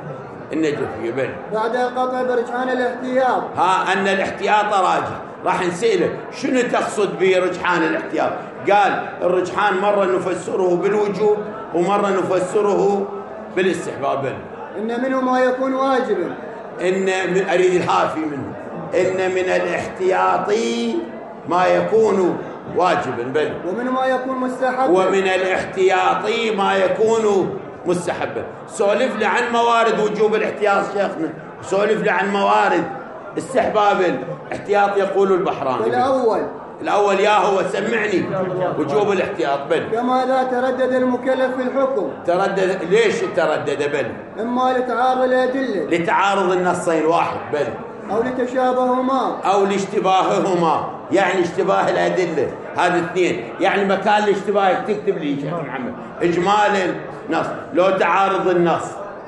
النجفية بل بعد القطع برجحان الاحتياط. ها أن الاحتياط راجح. راح نسأله شنو تقصد برجحان الاحتياط؟ قال الرجحان مرة نفسره بالوجوب ومرة نفسره بالاستحباب. بل إن منه ما يكون واجبا. إن أريد الهافي منه. إن من الاحتياطي ما يكون واجبا. بل ومن ما يكون مستحبا. ومن الاحتياطي ما يكون مستحبا. سولف لي عن موارد وجوب الاحتياط شيخنا، سولف لي عن موارد استحباب الاحتياط. يقول البحراني الأول الأول يا هو سمعني وجوب الاحتياط. بل كما إذا تردد المكلف في الحكم. تردد ليش تردد؟ بل إما لتعارض الأدلة، لتعارض النصين واحد. بل أو لتشابههما، أو لاشتباههما، يعني اشتباه الأدلة. هذا اثنين، يعني مكان الاشتباه تكتب لي شيخ محمد إجمال النص. لو تعارض النص.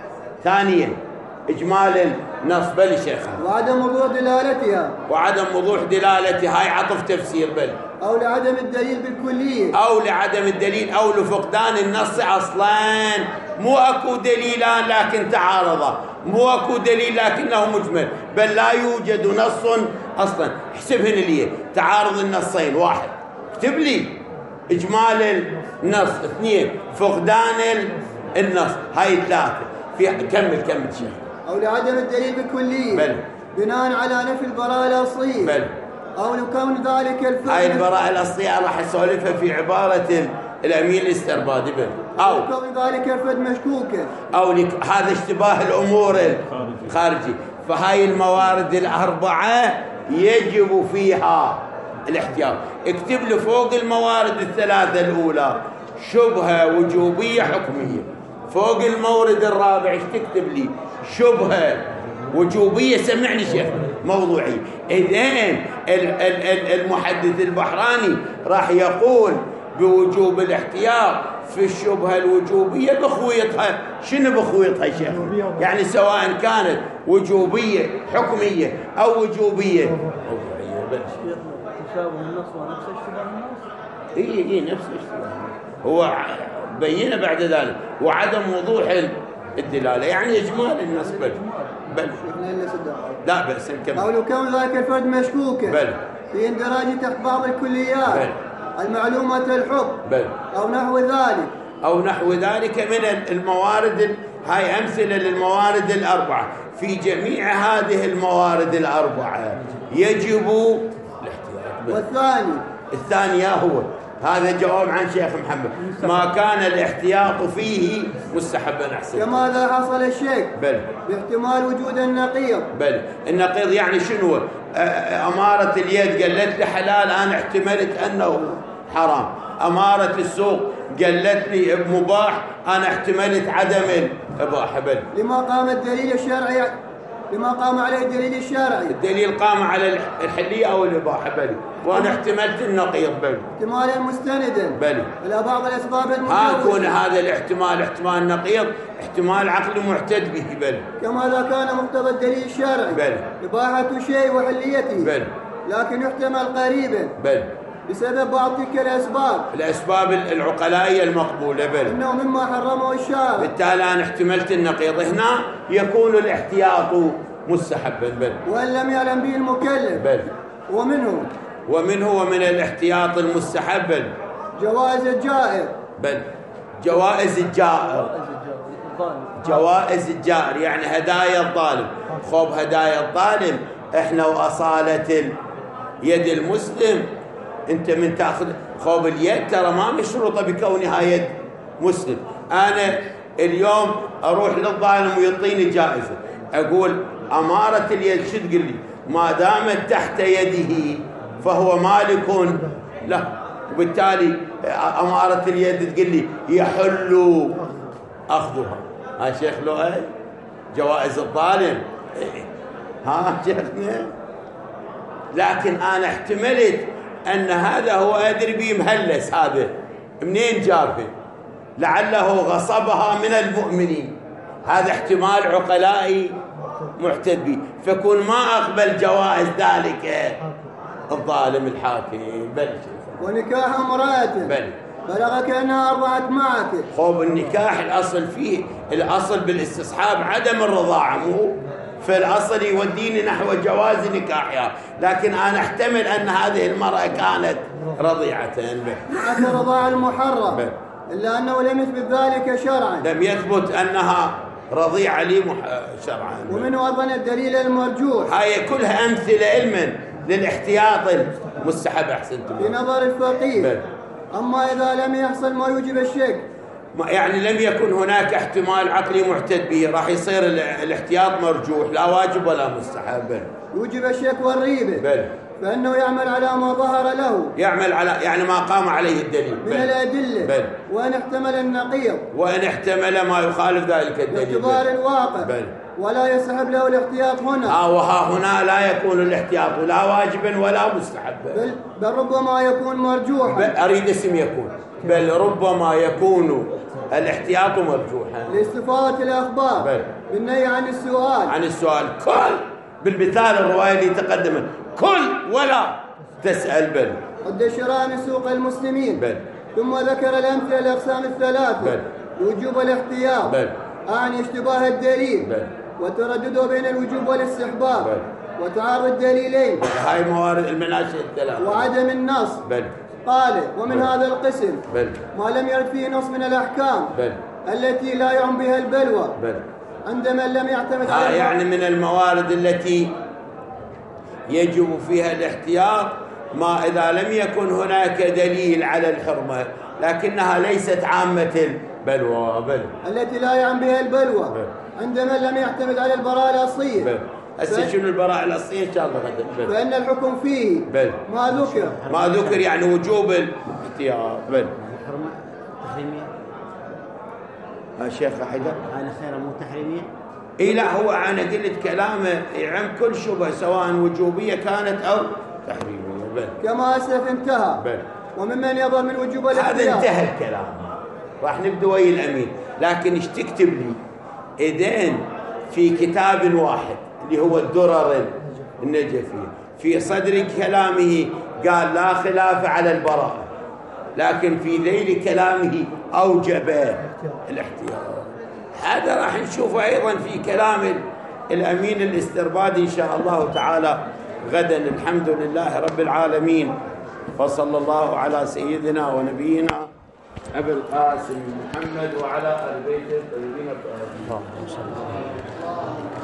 ثانيا إجمال النص. بل شيخنا وعدم وضوح دلالتها، وعدم وضوح دلالتها، هاي عطف تفسير. بل أو لعدم الدليل بالكلية، أو لعدم الدليل أو لفقدان النص أصلاً. مو أكو دليلان لكن تعارضا، مو أكو دليل لكنه مجمل، بل لا يوجد نص أصلاً. احسبهن لي تعارض النصين. واحد اكتب لي إجمال النص. اثنين فقدان النص. هاي ثلاثة. في كمل كمل شيخ. أو لعدم الدليل بالكلية بل بناء على نفي البراءة الأصلية. بل أو لكون ذلك الفعل. هاي البراءة الأصلية راح أسولفها في عبارة الأمين الاستربادي. بل أو لكون ذلك الفعل مشكوكا، أو لك هذا اشتباه الأمور الخارجي. فهاي الموارد الأربعة يجب فيها الاحتياط. اكتب لي فوق الموارد الثلاثة الأولى شبهة وجوبية حكمية. فوق المورد الرابع ايش تكتب لي؟ شبهة وجوبية. سمعني شيخ موضوعي. إذن المحدث البحراني راح يقول بوجوب الاحتياط في الشبهة الوجوبية بخويطها. شنو بخويطها شيخ؟ يعني سواء كانت وجوبية حكمية أو وجوبية موضوعية. تشابه النص ونفس اشتباه النص. اي اي نفس الاشتباه. هو بينه بعد ذلك وعدم وضوح الدلالة، يعني إجمال النص. بل بل لا بأس نكمل. أو لكون ذلك الفرد مشكوكا بل في اندراج تحت بعض الكليات بل المعلومة الحكم بل أو نحو ذلك أو نحو ذلك من الموارد. هاي أمثلة للموارد الأربعة. في جميع هذه الموارد الأربعة يجب الاحتياط. والثاني الثانية هو هذا جواب عن شيخ محمد ما كان الاحتياط فيه مستحبا أحسن. كما إذا حصل الشك بل باحتمال وجود النقيض. بل النقيض يعني شنو؟ أمارة اليد قالت لي حلال أنا احتملت أنه حرام. أمارة السوق قالت لي مباح أنا احتملت عدم الإباحة. بل لما قام الدليل الشرعي لما قام عليه الدليل الشرعي. الدليل قام على الحلية أو الإباحة. بل وأنا احتملت النقيض. بل احتمالا مستندا بل إلى بعض الأسباب ها كون المجوزة، هذا الاحتمال احتمال نقيض احتمال عقل معتد به. بل كما إذا كان مقتضى الدليل الشرعي بل إباحة شيء وحليته، بل لكن يحتمل قريبا بل بسبب بعض تلك الأسباب الأسباب العقلائية المقبولة. بل إنه مما حرمه الشارع. بالتالي أنا احتملت النقيض. هنا يكون الاحتياط مستحبا. بل وإن لم يعلم به المكلف. بل ومنه ومنه ومن الاحتياط المستحب. بل جواز الجائر. بل جوائز الجائر. جوائز الجائر يعني هدايا الظالم. خوب هدايا الظالم احنا وأصالة يد المسلم. انت من تاخذ خوب اليد ترى ما مشروطه بكونها يد مسلم. انا اليوم اروح للظالم ويعطيني جائزه اقول اماره اليد شو تقول لي؟ ما دامت تحت يده فهو مالك له، وبالتالي اماره اليد تقول لي يحل اخذها. ها شيخ لؤي جوائز الظالم. ها شيخنا لكن انا احتملت أن هذا هو أدري به مهلس. هذا منين جابه؟ لعله غصبها من المؤمنين. هذا احتمال عقلائي معتد به. فكون ما أقبل جوائز ذلك الظالم الحاكم. بل ونكاح امرأة بل بلغك أنها أرضعت معك. خوب النكاح الأصل فيه، الأصل بالاستصحاب عدم الرضاعة، مو في الأصل يوديني نحو جواز نكاحها، لكن أنا أحتمل أن هذه المرأة كانت رضيعة حتى الرضاعة المحرم، إلا أنه لم يثبت ذلك شرعا. لم يثبت أنها رضيعة لي مح... شرعا. ومنه أيضا الدليل المرجوح. هاي كلها أمثلة علما للاحتياط المستحب. أحسنتم. في نظر الفقيه. بل. أما إذا لم يحصل ما يوجب الشك، يعني لم يكن هناك احتمال عقلي محتد به، راح يصير الاحتياط مرجوح، لا واجب ولا مستحب. يوجب الشك والريبة. بل. فإنه يعمل على ما ظهر له، يعمل على يعني ما قام عليه الدليل من الأدلة. بل. وإن احتمل النقيض، وإن احتمل ما يخالف ذلك الدليل باعتبار الواقع. بل. ولا يسحب له الاحتياط هنا. آه وها هنا لا يكون الاحتياط لا واجبا ولا مستحبا، بل, بل ربما يكون مرجوحا. أريد اسم يكون، بل ربما يكون الاحتياط مرجوحا لاستفاضة الأخبار بل. بالنهي عن السؤال عن السؤال. كل بالمثال الرواية اللي تقدمت كل ولا تسأل. بل. قد الشراء من سوق المسلمين. بل. ثم ذكر الأمثلة الأقسام الثلاثة. بل. وجوب الاحتياط، بل. أعني اشتباه الدليل، بل. وتردده بين الوجوب والاستحباب، بل. وتعارض الدليلين، هاي موارد المناشئ الثلاثة، وعدم النص. بل. قال ومن بل. هذا القسم بل. ما لم يرد فيه نص من الأحكام بل. التي لا يعم بها البلوى بل. عند من لم يعتمد آه على يعني من الموارد التي يجب فيها الاحتياط ما إذا لم يكن هناك دليل على الحرمة لكنها ليست عامة البلوى. بل. التي لا يعم بها البلوى بل. عند من لم يعتمد على البراءة الأصلية. بل. هسه شنو البراءة الأصلية إن شاء الله غدا. فإن الحكم فيه بل. ما ذكر ما ذكر يعني وجوب الاحتياط. بل. حرمة تحريمية. ها شيخ حيدر هاي خير مو تحريمية. اي لا هو انا قلت كلامه يعم كل شبهه سواء وجوبيه كانت او تحريميه. بل. كما اسلف انتهى. بل. وممن يظهر من وجوب هذا الاحتياط. انتهى الكلام، راح نبدا ويا الامين، لكن ايش تكتب لي اذن في كتاب واحد اللي هو الدرر النجفي في صدر كلامه قال لا خلاف على البراءه، لكن في ذيل كلامه اوجب الاحتياط. هذا راح نشوفه أيضا في كلام الأمين الاستربادي إن شاء الله تعالى غدا. الحمد لله رب العالمين، وصلى الله على سيدنا ونبينا أبي القاسم محمد وعلى آل بيته الطيبين الطاهرين.